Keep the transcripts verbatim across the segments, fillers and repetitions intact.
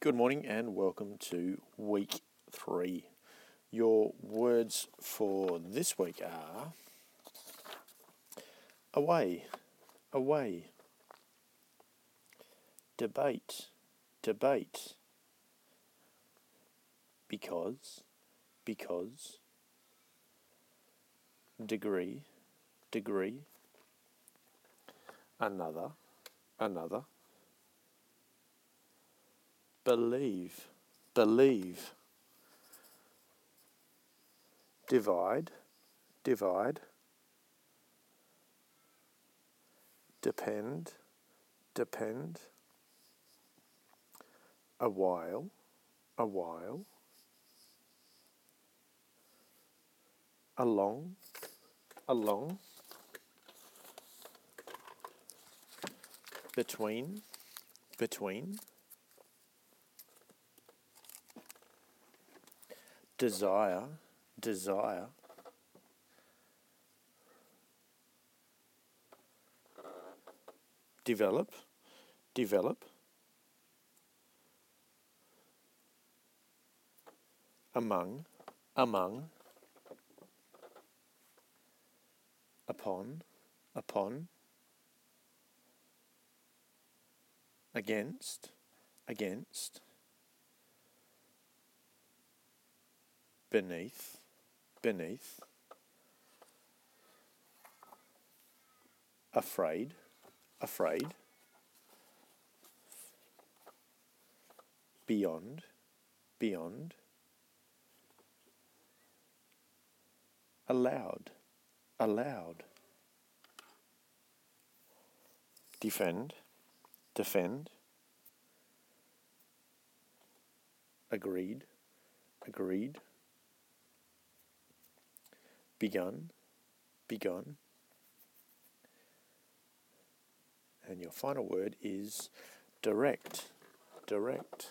Good morning and welcome to week three. Your words for this week are away, away, debate, debate, because, because, degree, degree, another, another, believe, believe, divide, divide, depend, depend, a while, a while, along, along, between, between, desire, desire, develop, develop, among, among, upon, upon, against, against, beneath, beneath, afraid, afraid, beyond, beyond, allowed, allowed, defend, defend, agreed, agreed, begun, begun, and your final word is direct, direct.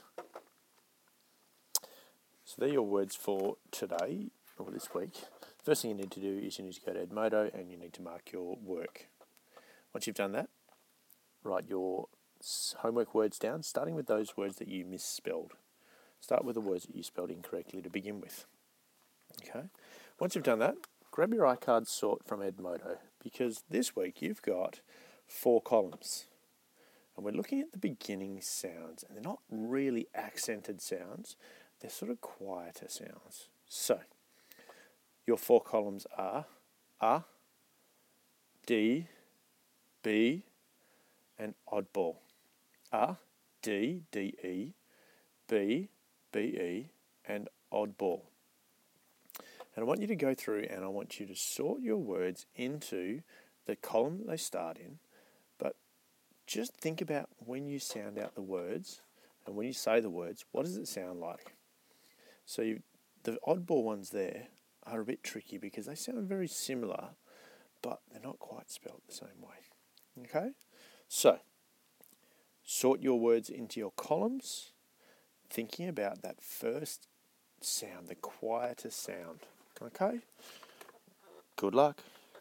So they're your words for today, or this week. First thing you need to do is you need to go to Edmodo and you need to mark your work. Once you've done that, write your homework words down, starting with those words that you misspelled. Start with the words that you spelled incorrectly to begin with. Okay. Once you've done that, grab your iCard sort from Edmodo, because this week you've got four columns. And we're looking at the beginning sounds, and they're not really accented sounds, they're sort of quieter sounds. So, your four columns are A, D, B, and oddball. A, D, D, E, B, B, E, and oddball. And I want you to go through and I want you to sort your words into the column that they start in, but just think about when you sound out the words and when you say the words, what does it sound like? So you, the oddball ones there are a bit tricky because they sound very similar, but they're not quite spelled the same way. Okay? So, sort your words into your columns, thinking about that first sound, the quieter sound. Okay? Good luck.